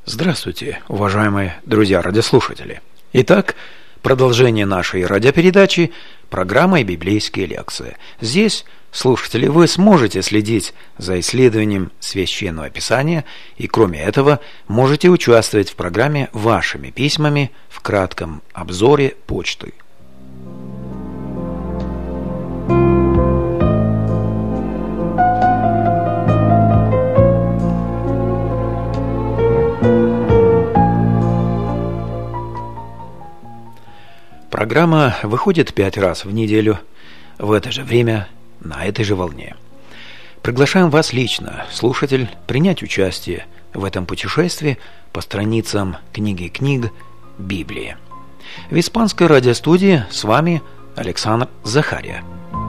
Здравствуйте, уважаемые друзья-радиослушатели. Итак, продолжение нашей радиопередачи программой «Библейские лекции». Здесь, слушатели, вы сможете следить за исследованием Священного Писания и, кроме этого, можете участвовать в программе вашими письмами в кратком обзоре почты. Программа выходит 5 раз в неделю, в это же время, на этой же волне. Приглашаем вас лично, слушатель, принять участие в этом путешествии по страницам книги книг Библии. В испанской радиостудии с вами Александр Захария.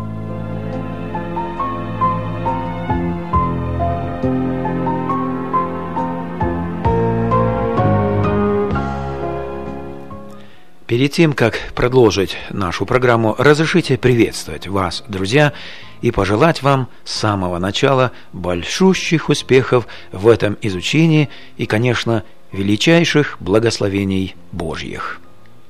Перед тем, как продолжить нашу программу, разрешите приветствовать вас, друзья, и пожелать вам с самого начала большущих успехов в этом изучении и, конечно, величайших благословений Божьих.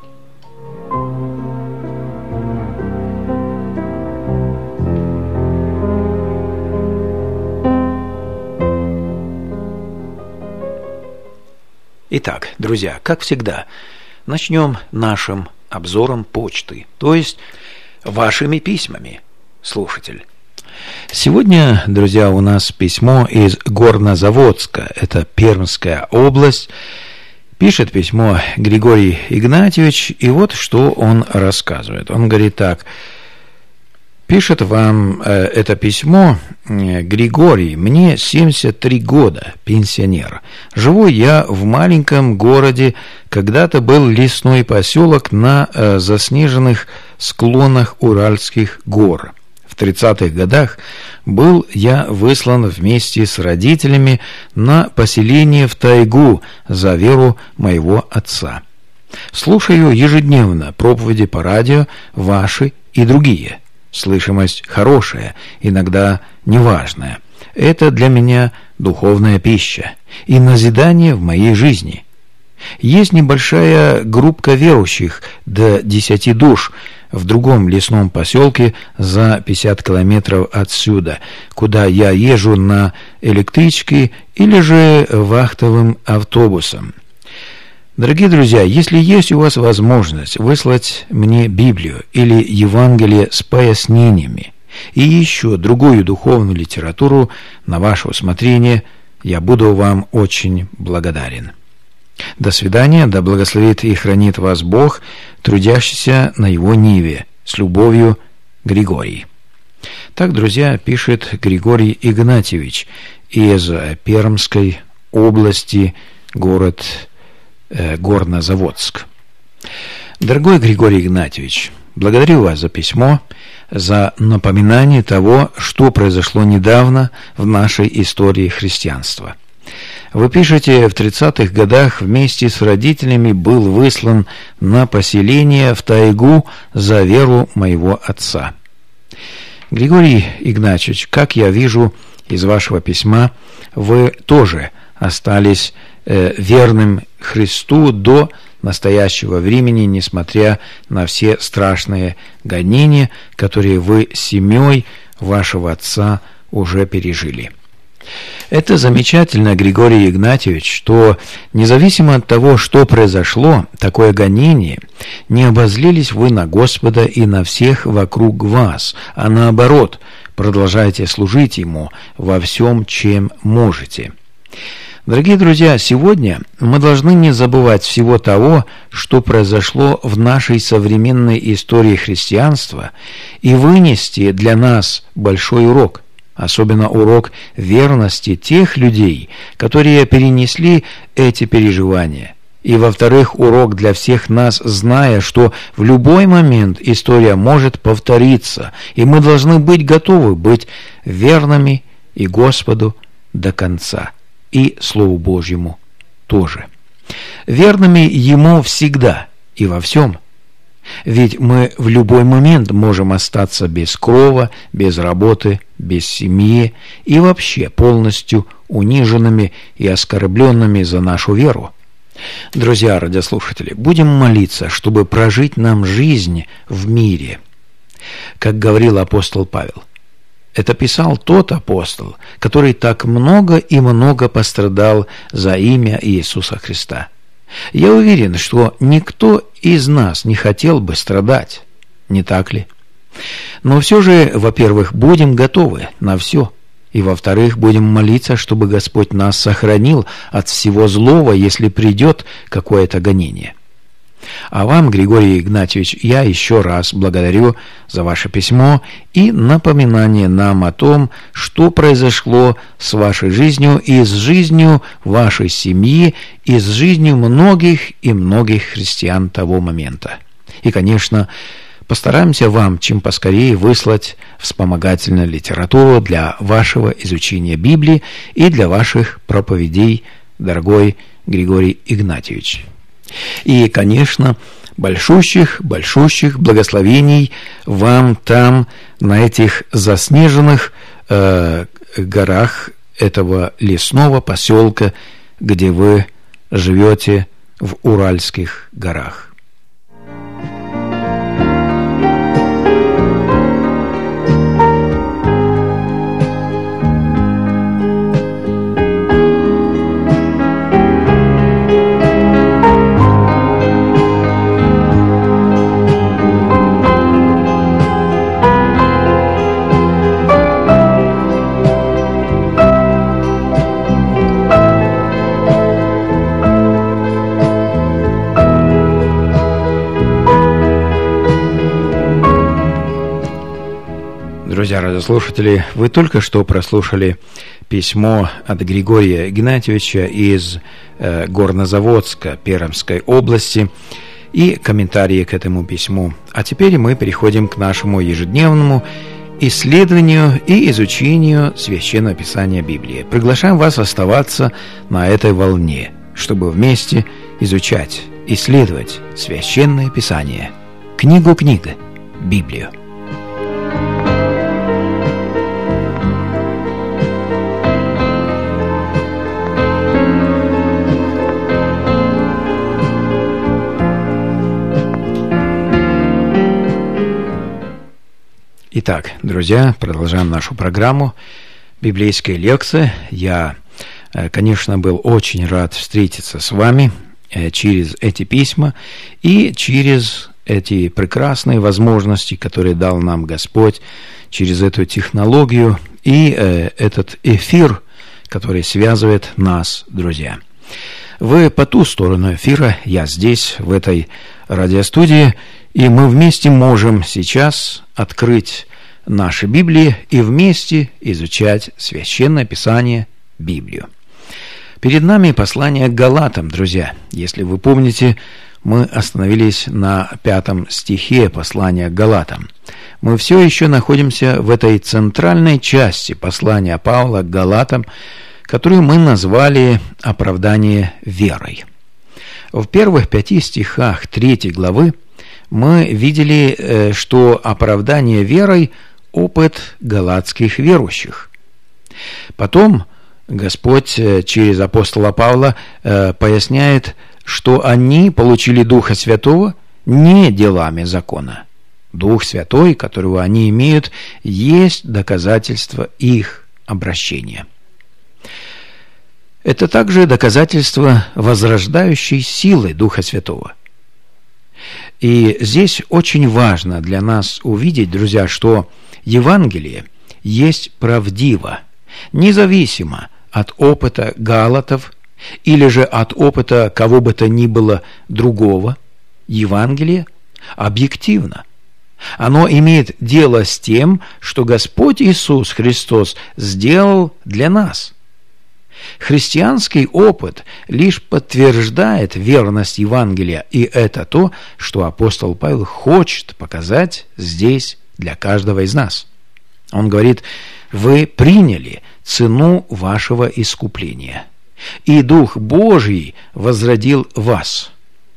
Итак, друзья, как всегда, начнем нашим обзором почты, то есть вашими письмами, слушатель. Сегодня, друзья, у нас письмо из Горнозаводска, это Пермская область. Пишет письмо Григорий Игнатьевич, и вот что он рассказывает. Он говорит так: пишет вам это письмо Григорий, мне 73 года, пенсионер. Живу я в маленьком городе, когда-то был лесной поселок на заснеженных склонах Уральских гор. В 30-х годах был я выслан вместе с родителями на поселение в тайгу за веру моего отца. Слушаю ежедневно проповеди по радио ваши и другие. Слышимость хорошая, иногда неважная. Это для меня духовная пища и назидание в моей жизни. Есть небольшая группка верующих до 10 душ в другом лесном поселке за 50 километров отсюда, куда я езжу на электричке или же вахтовым автобусом. Дорогие друзья, если есть у вас возможность выслать мне Библию или Евангелие с пояснениями и еще другую духовную литературу на ваше усмотрение, я буду вам очень благодарен. До свидания, да благословит и хранит вас Бог, трудящийся на его ниве. С любовью, Григорий. Так, друзья, пишет Григорий Игнатьевич из Пермской области, город Горнозаводск. Дорогой Григорий Игнатьевич, благодарю вас за письмо, за напоминание того, что произошло недавно в нашей истории христианства. Вы пишете, в 30-х годах вместе с родителями был выслан на поселение в тайгу за веру моего отца. Григорий Игнатьевич, как я вижу из вашего письма, вы тоже остались верным Христу до настоящего времени, несмотря на все страшные гонения, которые вы с семьей вашего отца уже пережили. Это замечательно, Григорий Игнатьевич, что независимо от того, что произошло, такое гонение, не обозлились вы на Господа и на всех вокруг вас, а наоборот, продолжайте служить Ему во всем, чем можете. Дорогие друзья, сегодня мы должны не забывать всего того, что произошло в нашей современной истории христианства, и вынести для нас большой урок, особенно урок верности тех людей, которые перенесли эти переживания. И, во-вторых, урок для всех нас, зная, что в любой момент история может повториться, и мы должны быть готовы быть верными и Господу до конца. И Слову Божьему тоже. Верными Ему всегда и во всем. Ведь мы в любой момент можем остаться без крова, без работы, без семьи и вообще полностью униженными и оскорбленными за нашу веру. Друзья, радиослушатели, будем молиться, чтобы прожить нам жизнь в мире. Как говорил апостол Павел, это писал тот апостол, который так много и много пострадал за имя Иисуса Христа. Я уверен, что никто из нас не хотел бы страдать, не так ли? Но все же, во-первых, будем готовы на все, и, во-вторых, будем молиться, чтобы Господь нас сохранил от всего злого, если придет какое-то гонение. А вам, Григорий Игнатьевич, я еще раз благодарю за ваше письмо и напоминание нам о том, что произошло с вашей жизнью и с жизнью вашей семьи, и с жизнью многих и многих христиан того момента. И, конечно, постараемся вам чем поскорее выслать вспомогательную литературу для вашего изучения Библии и для ваших проповедей, дорогой Григорий Игнатьевич. И, конечно, большущих благословений вам там, на этих заснеженных горах этого лесного поселка, где вы живете в Уральских горах. Друзья радиослушатели, вы только что прослушали письмо от Григория Игнатьевича из Горнозаводска Пермской области и комментарии к этому письму. А теперь мы переходим к нашему ежедневному исследованию и изучению Священного Писания Библии. Приглашаем вас оставаться на этой волне, чтобы вместе изучать, исследовать Священное Писание, книгу-книга, Библию. Итак, друзья, продолжаем нашу программу «Библейская лекция». Я, конечно, был очень рад встретиться с вами через эти письма и через эти прекрасные возможности, которые дал нам Господь, через эту технологию и этот эфир, который связывает нас, друзья. Вы по ту сторону эфира, я здесь, в этой радиостудии, и мы вместе можем сейчас открыть наши Библии и вместе изучать Священное Писание, Библию. Перед нами послание к Галатам, друзья. Если вы помните, мы остановились на 5 стихе послания к Галатам. Мы все еще находимся в этой центральной части послания Павла к Галатам, которую мы назвали «Оправдание верой». В первых 5 стихах 3 главы мы видели, что оправдание верой – опыт галатских верующих. Потом Господь через апостола Павла поясняет, что они получили Духа Святого не делами закона. Дух Святой, которого они имеют, есть доказательство их обращения. Это также доказательство возрождающей силы Духа Святого. И здесь очень важно для нас увидеть, друзья, что Евангелие есть правдиво, независимо от опыта галатов или же от опыта кого бы то ни было другого. Евангелие объективно. Оно имеет дело с тем, что Господь Иисус Христос сделал для нас. Христианский опыт лишь подтверждает верность Евангелия, и это то, что апостол Павел хочет показать здесь для каждого из нас. Он говорит: вы приняли цену вашего искупления, и Дух Божий возродил вас.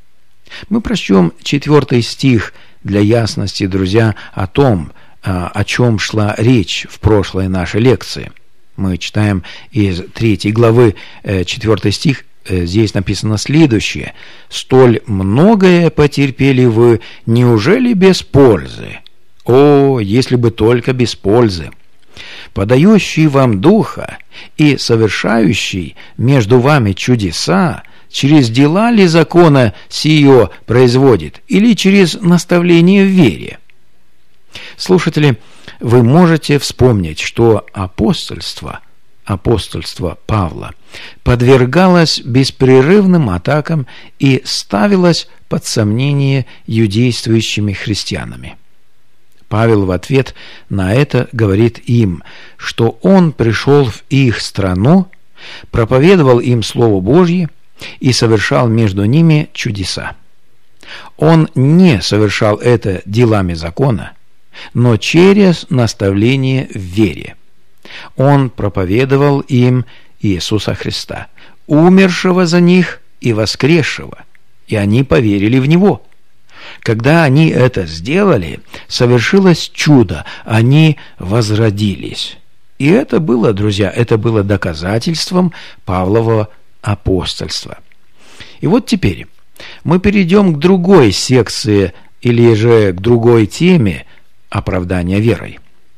Мы прочтем 4 стих для ясности, друзья, о том, о чем шла речь в прошлой нашей лекции. Мы читаем из 3 главы 4 стих, здесь написано следующее: «Столь многое потерпели вы, неужели без пользы? О, если бы только без пользы! Подающий вам Духа и совершающий между вами чудеса, через дела ли закона сие производит, или через наставление в вере?» Слушатели, вы можете вспомнить, что апостольство Павла подвергалось беспрерывным атакам и ставилось под сомнение юдействующими христианами. Павел в ответ на это говорит им, что он пришел в их страну, проповедовал им Слово Божье и совершал между ними чудеса. Он не совершал это делами закона, но через наставление в вере. Он проповедовал им Иисуса Христа, умершего за них и воскресшего, и они поверили в Него. Когда они это сделали, совершилось чудо, они возродились. И это было, друзья, это было доказательством Павлова апостольства. И вот теперь мы перейдем к другой секции, или же к другой теме оправдания верой.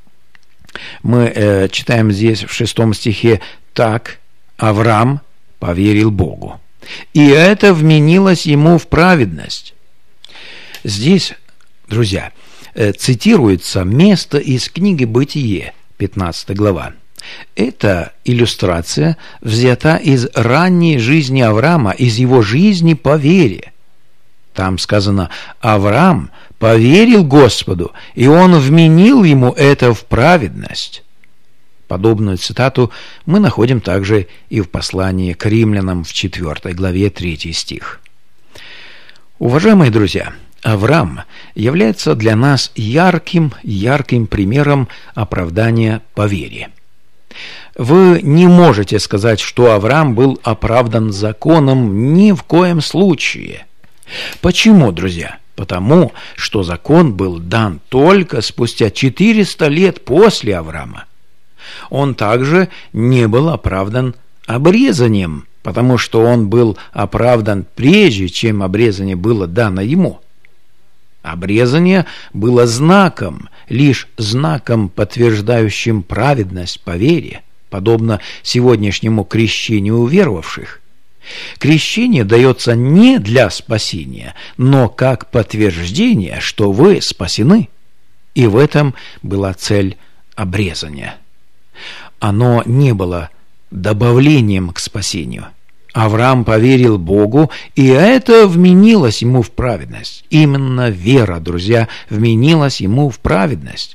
Мы читаем здесь в 6 стихе: «Так Авраам поверил Богу, и это вменилось ему в праведность». Здесь, друзья, цитируется место из книги «Бытие», 15 глава. Эта иллюстрация взята из ранней жизни Авраама, из его жизни по вере. Там сказано: «Авраам поверил Господу, и он вменил ему это в праведность». Подобную цитату мы находим также и в послании к римлянам в 4 главе 3 стих. Уважаемые друзья, Авраам является для нас ярким примером оправдания по вере. Вы не можете сказать, что Авраам был оправдан законом ни в коем случае. Почему, друзья? Потому что закон был дан только спустя 400 лет после Авраама. Он также не был оправдан обрезанием, потому что он был оправдан прежде, чем обрезание было дано ему. Обрезание было знаком, лишь знаком, подтверждающим праведность по вере, подобно сегодняшнему крещению уверовавших. Крещение дается не для спасения, но как подтверждение, что вы спасены. И в этом была цель обрезания. Оно не было добавлением к спасению. Авраам поверил Богу, и это вменилось ему в праведность. Именно вера, друзья, вменилась ему в праведность.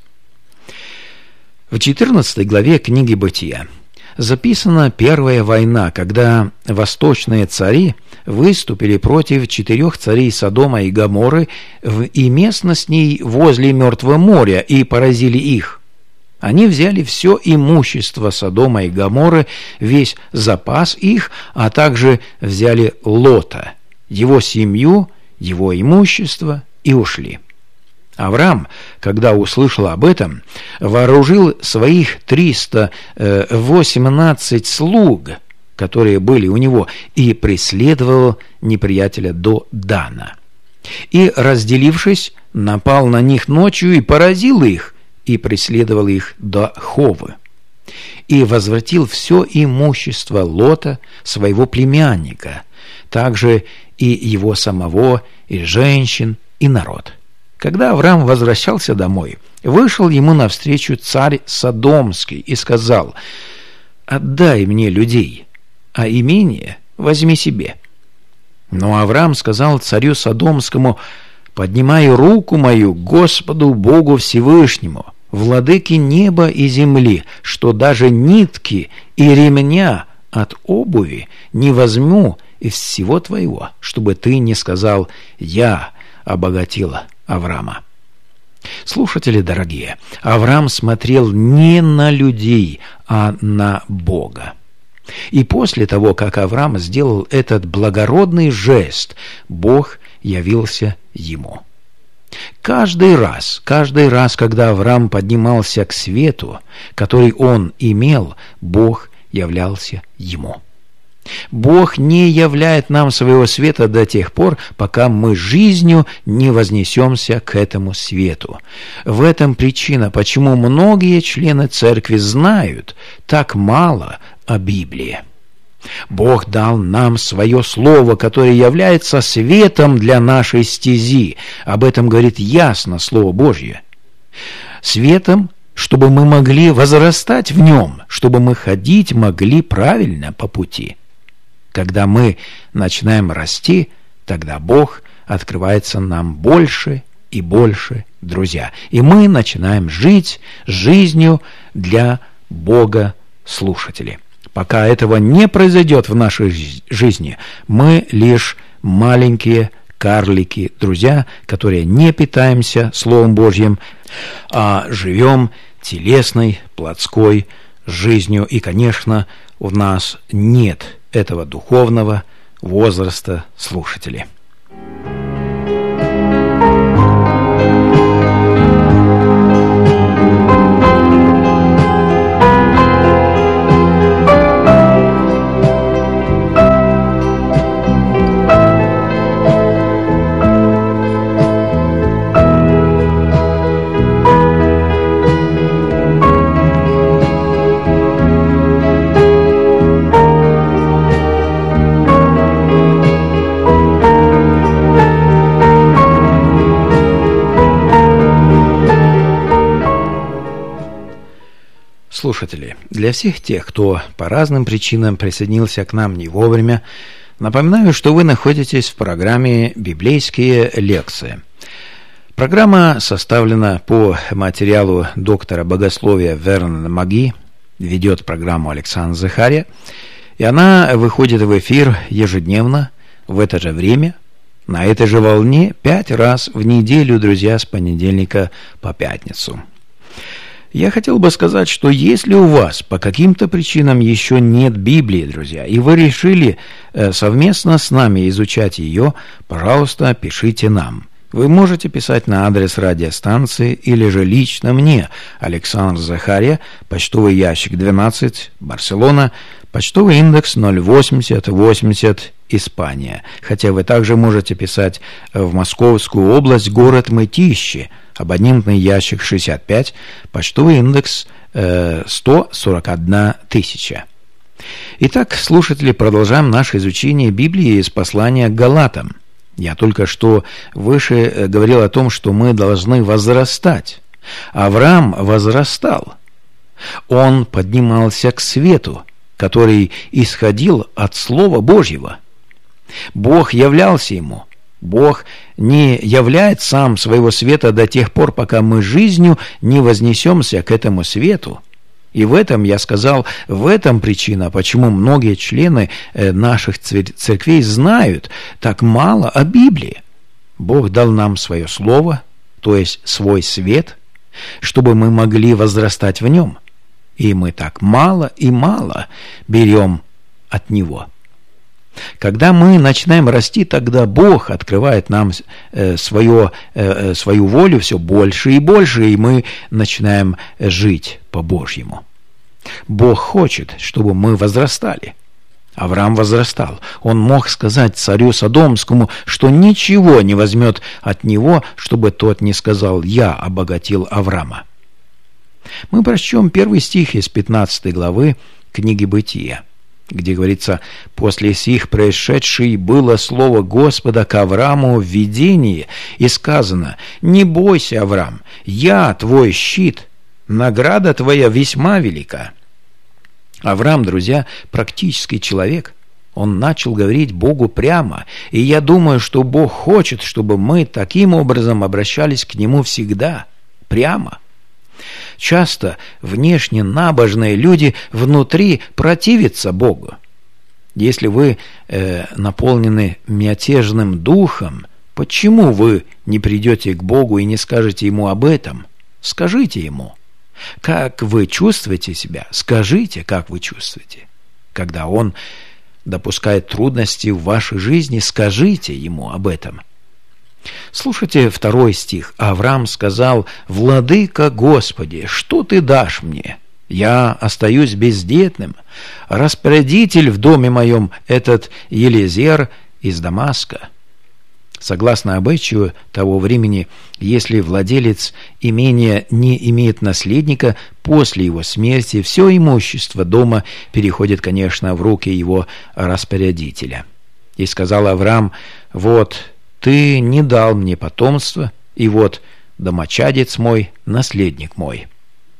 В 14 главе книги «Бытия» записана первая война, когда восточные цари выступили против 4 царей Содома и Гоморры и местностей возле Мертвого моря и поразили их. Они взяли все имущество Содома и Гоморры, весь запас их, а также взяли Лота, его семью, его имущество и ушли. Авраам, когда услышал об этом, вооружил своих 318 слуг, которые были у него, и преследовал неприятеля до Дана. И, разделившись, напал на них ночью и поразил их, и преследовал их до Ховы. И возвратил все имущество Лота, своего племянника, также и его самого, и женщин, и народ. Когда Авраам возвращался домой, вышел ему навстречу царь Содомский и сказал: «Отдай мне людей, а имение возьми себе». Но Авраам сказал царю Содомскому: «Поднимаю руку мою к Господу Богу Всевышнему, владыке неба и земли, что даже нитки и ремня от обуви не возьму из всего твоего, чтобы ты не сказал: я обогатила Авраама». Слушатели дорогие, Авраам смотрел не на людей, а на Бога. И после того, как Авраам сделал этот благородный жест, Бог явился ему. Каждый раз, когда Авраам поднимался к свету, который он имел, Бог являлся ему. Бог не являет нам своего света до тех пор, пока мы жизнью не вознесемся к этому свету. В этом причина, почему многие члены церкви знают так мало о Библии. Бог дал нам свое слово, которое является светом для нашей стези. Об этом говорит ясно Слово Божье. Светом, чтобы мы могли возрастать в нем, чтобы мы ходить могли правильно по пути. Когда мы начинаем расти, тогда Бог открывается нам больше и больше, друзья. И мы начинаем жить жизнью для Бога слушателей. Пока этого не произойдет в нашей жизни, мы лишь маленькие карлики, друзья, которые не питаемся Словом Божьим, а живем телесной, плотской жизнью. И, конечно, у нас нет этого духовного возраста слушателей. Слушатели, для всех тех, кто по разным причинам присоединился к нам не вовремя, напоминаю, что вы находитесь в программе «Библейские лекции». Программа составлена по материалу доктора богословия Вернона Маги, ведет программу Александр Захария, и она выходит в эфир ежедневно в это же время, на этой же волне 5 раз в неделю, друзья, с понедельника по пятницу. Я хотел бы сказать, что если у вас по каким-то причинам еще нет Библии, друзья, и вы решили совместно с нами изучать ее, пожалуйста, пишите нам. Вы можете писать на адрес радиостанции или же лично мне, Александр Захария, почтовый ящик 12, Барселона, почтовый индекс 08080, Испания. Хотя вы также можете писать в Московскую область, город Мытищи, абонентный ящик 65, почтовый индекс 141 тысяча. Итак, слушатели, продолжаем наше изучение Библии из послания к Галатам. Я только что выше говорил о том, что мы должны возрастать. Авраам возрастал. Он поднимался к свету, который исходил от Слова Божьего. Бог являлся ему. Бог не являет сам своего света до тех пор, пока мы жизнью не вознесемся к этому свету. И в этом, я сказал, в этом причина, почему многие члены наших церквей знают так мало о Библии. Бог дал нам свое слово, то есть свой свет, чтобы мы могли возрастать в нем. И мы так мало и мало берем от него. Когда мы начинаем расти, тогда Бог открывает нам свою волю все больше и больше, и мы начинаем жить по-божьему. Бог хочет, чтобы мы возрастали. Авраам возрастал. Он мог сказать царю Содомскому, что ничего не возьмет от него, чтобы тот не сказал: «Я обогатил Авраама». Мы прочтем 1 стих из 15 главы книги Бытия, где говорится: «После сих происшедшей было слово Господа к Аврааму в видении, и сказано: не бойся, Авраам, я твой щит, награда твоя весьма велика». Авраам, друзья, практический человек. Он начал говорить Богу прямо, и я думаю, что Бог хочет, чтобы мы таким образом обращались к Нему всегда, прямо. Часто внешне набожные люди внутри противятся Богу. Если вы наполнены мятежным духом, почему вы не придете к Богу и не скажете Ему об этом? Скажите Ему. Как вы чувствуете себя? Скажите, как вы чувствуете. Когда Он допускает трудности в вашей жизни, скажите Ему об этом. Слушайте 2 стих. Авраам сказал: «Владыка Господи, что ты дашь мне? Я остаюсь бездетным. Распорядитель в доме моем этот Елизер из Дамаска». Согласно обычаю того времени, если владелец имения не имеет наследника, после его смерти все имущество дома переходит, конечно, в руки его распорядителя. И сказал Авраам: «Вот, ты не дал мне потомства, и вот домочадец мой, наследник мой».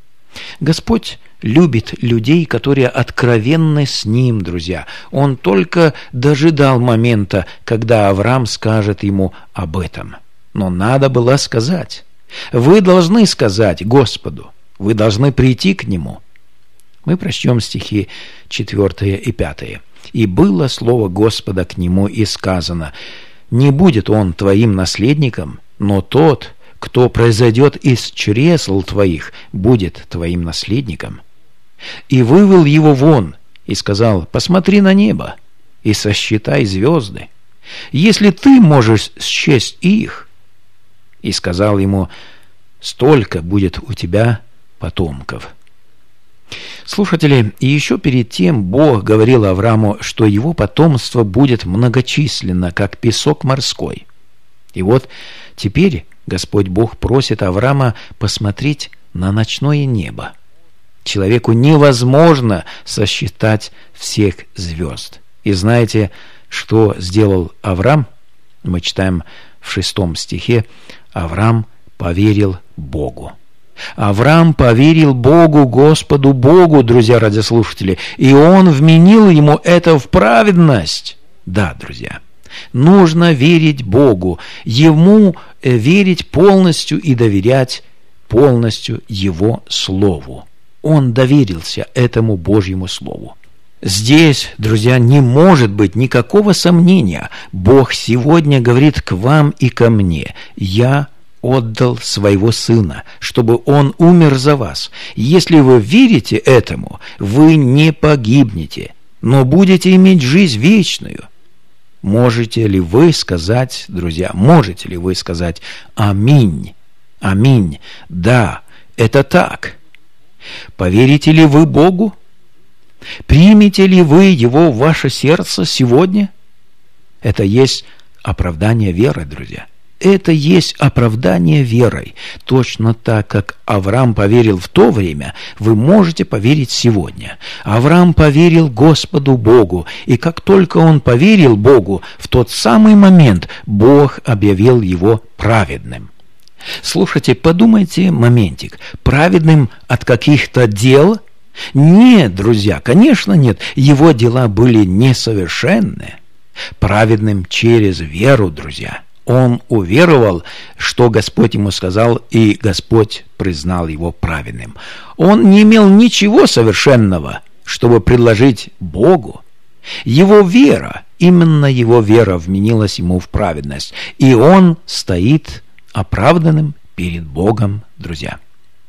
Господь любит людей, которые откровенны с Ним, друзья. Он только дожидал момента, когда Авраам скажет ему об этом. Но надо было сказать. Вы должны сказать Господу. Вы должны прийти к Нему. Мы прочтем стихи 4 и 5. «И было слово Господа к нему, и сказано: не будет он твоим наследником, но тот, кто произойдет из чресл твоих, будет твоим наследником. И вывел его вон, и сказал: посмотри на небо, и сосчитай звезды, если ты можешь счесть их. И сказал ему: столько будет у тебя потомков». Слушатели, и еще перед тем Бог говорил Аврааму, что его потомство будет многочисленно, как песок морской. И вот теперь Господь Бог просит Авраама посмотреть на ночное небо. Человеку невозможно сосчитать всех звезд. И знаете, что сделал Авраам? Мы читаем в 6 стихе: «Авраам поверил Богу». Авраам поверил Богу, Господу Богу, друзья радиослушатели, и Он вменил ему это в праведность. Да, друзья, нужно верить Богу, Ему верить полностью и доверять полностью Его Слову. Он доверился этому Божьему Слову. Здесь, друзья, не может быть никакого сомнения. Бог сегодня говорит к вам и ко мне: «Я отдал своего Сына, чтобы Он умер за вас. Если вы верите этому, вы не погибнете, но будете иметь жизнь вечную». Можете ли вы сказать, друзья, можете ли вы сказать «Аминь»? Аминь. Да, это так. Поверите ли вы Богу? Примете ли вы Его в ваше сердце сегодня? Это есть оправдание веры, друзья. Это есть оправдание верой. Точно так, как Авраам поверил в то время, вы можете поверить сегодня. Авраам поверил Господу Богу, и как только он поверил Богу, в тот самый момент Бог объявил его праведным. Слушайте, подумайте моментик. Праведным от каких-то дел? Нет, друзья, конечно нет. Его дела были несовершенны. Праведным через веру, друзья. Он уверовал, что Господь ему сказал, и Господь признал его праведным. Он не имел ничего совершенного, чтобы предложить Богу. Его вера, именно его вера вменилась ему в праведность, и он стоит оправданным перед Богом, друзья.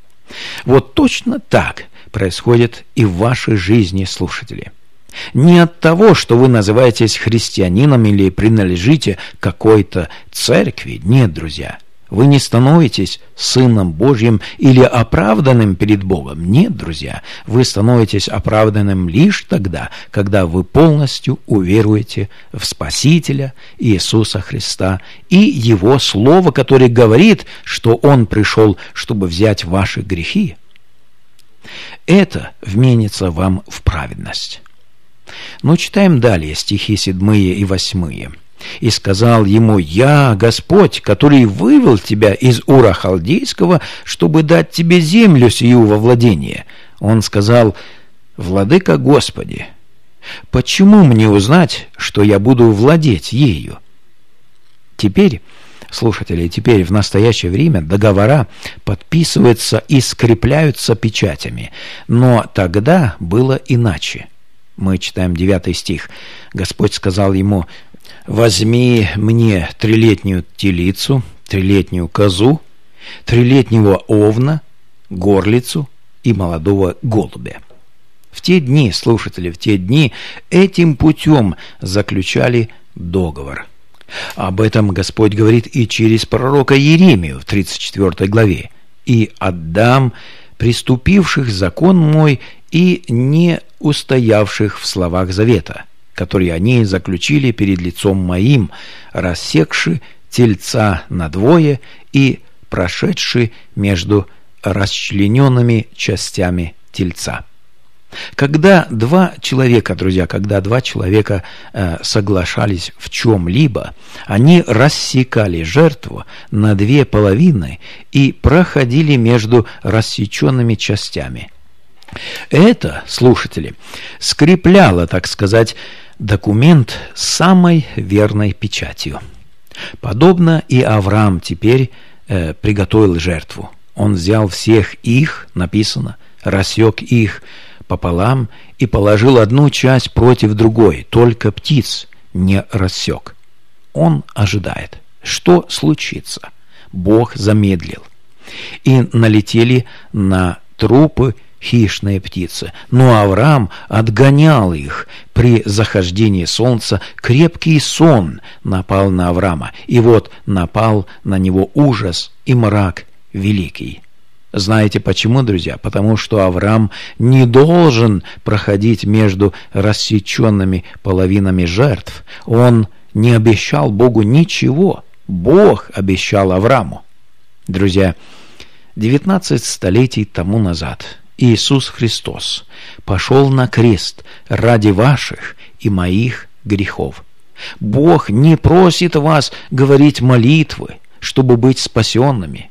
Вот точно так происходит и в вашей жизни, слушатели. Не от того, что вы называетесь христианином или принадлежите какой-то церкви. Нет, друзья. Вы не становитесь Сыном Божьим или оправданным перед Богом. Нет, друзья. Вы становитесь оправданным лишь тогда, когда вы полностью уверуете в Спасителя Иисуса Христа и Его Слово, которое говорит, что Он пришел, чтобы взять ваши грехи. Это вменится вам в праведность. Но читаем далее стихи 7 и 8. «И сказал ему: я, Господь, который вывел тебя из Ура Халдейского, чтобы дать тебе землю сию во владение». Он сказал: «Владыка Господи, почему мне узнать, что я буду владеть ею?» Теперь, слушатели, теперь в настоящее время договора подписываются и скрепляются печатями, но тогда было иначе. Мы читаем 9 стих. Господь сказал ему: «Возьми мне 3-летнюю телицу, 3-летнюю козу, 3-летнего овна, горлицу и молодого голубя». В те дни, слушатели, в те дни этим путем заключали договор. Об этом Господь говорит и через пророка Иеремию в 34 главе. «И отдам приступивших закон мой и не устоявших в словах завета, которые они заключили перед лицом моим, рассекши тельца надвое и прошедши между расчлененными частями тельца». Когда два человека, друзья, соглашались в чем-либо, они рассекали жертву на две половины и проходили между рассеченными частями. Это, слушатели, скрепляло, так сказать, документ самой верной печатью. Подобно и Авраам теперь приготовил жертву. Он взял всех их, написано, рассек их пополам и положил одну часть против другой, только птиц не рассек. Он ожидает, что случится. Бог замедлил. И налетели на трупы хищные птицы. Но Авраам отгонял их. При захождении солнца крепкий сон напал на Авраама. И вот напал на него ужас и мрак великий. Знаете почему, друзья? Потому что Авраам не должен проходить между рассеченными половинами жертв. Он не обещал Богу ничего. Бог обещал Аврааму. Друзья, 19 столетий тому назад Иисус Христос пошел на крест ради ваших и моих грехов. Бог не просит вас говорить молитвы, чтобы быть спасенными.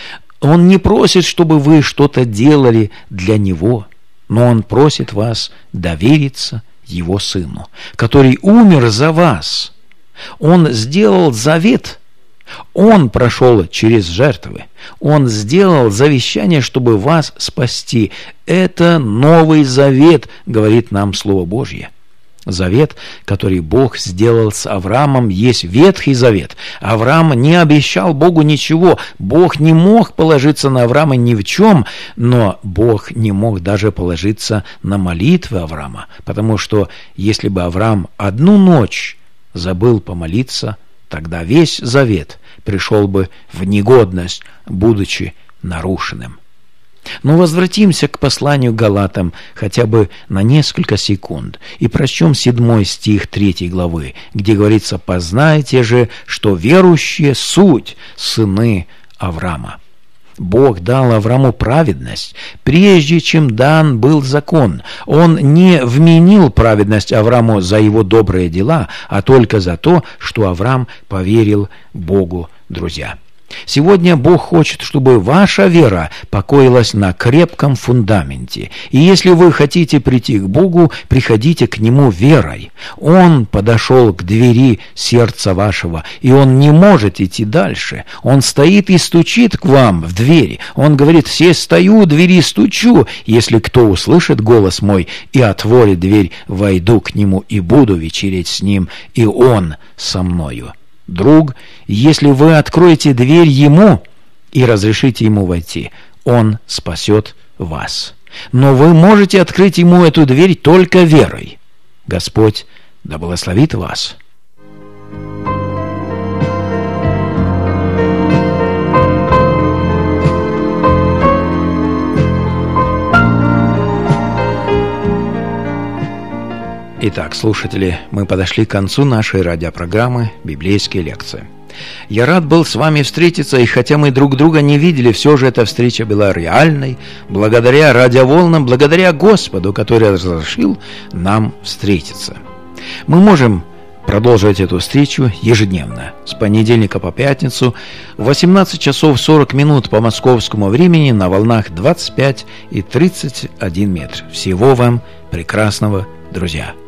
Он не просит, чтобы вы что-то делали для Него, но Он просит вас довериться Его Сыну, который умер за вас. Он сделал завет, Он прошел через жертвы, Он сделал завещание, чтобы вас спасти. Это новый завет, говорит нам Слово Божье. Завет, который Бог сделал с Авраамом, есть Ветхий Завет. Авраам не обещал Богу ничего. Бог не мог положиться на Авраама ни в чем, но Бог не мог даже положиться на молитвы Авраама, потому что если бы Авраам одну ночь забыл помолиться, тогда весь завет пришел бы в негодность, будучи нарушенным. Но возвратимся к посланию к Галатам хотя бы на несколько секунд и прочтем 7 стих 3 главы, где говорится: «Познайте же, что верующие суть сыны Авраама». Бог дал Аврааму праведность, прежде чем дан был закон. Он не вменил праведность Аврааму за его добрые дела, а только за то, что Авраам поверил Богу, друзья. Сегодня Бог хочет, чтобы ваша вера покоилась на крепком фундаменте. И если вы хотите прийти к Богу, приходите к Нему верой. Он подошел к двери сердца вашего, и Он не может идти дальше. Он стоит и стучит к вам в двери. Он говорит: «Се стою у двери, стучу. Если кто услышит голос мой и отворит дверь, войду к нему и буду вечерять с ним, и он со мною». Друг, если вы откроете дверь Ему и разрешите Ему войти, Он спасет вас. Но вы можете открыть Ему эту дверь только верой. Господь да благословит вас. Итак, слушатели, мы подошли к концу нашей радиопрограммы «Библейские лекции». Я рад был с вами встретиться, и хотя мы друг друга не видели, все же эта встреча была реальной, благодаря радиоволнам, благодаря Господу, который разрешил нам встретиться. Мы можем продолжить эту встречу ежедневно, с понедельника по пятницу, в 18 часов 40 минут по московскому времени на волнах 25 и 31 метр. Всего вам прекрасного, друзья!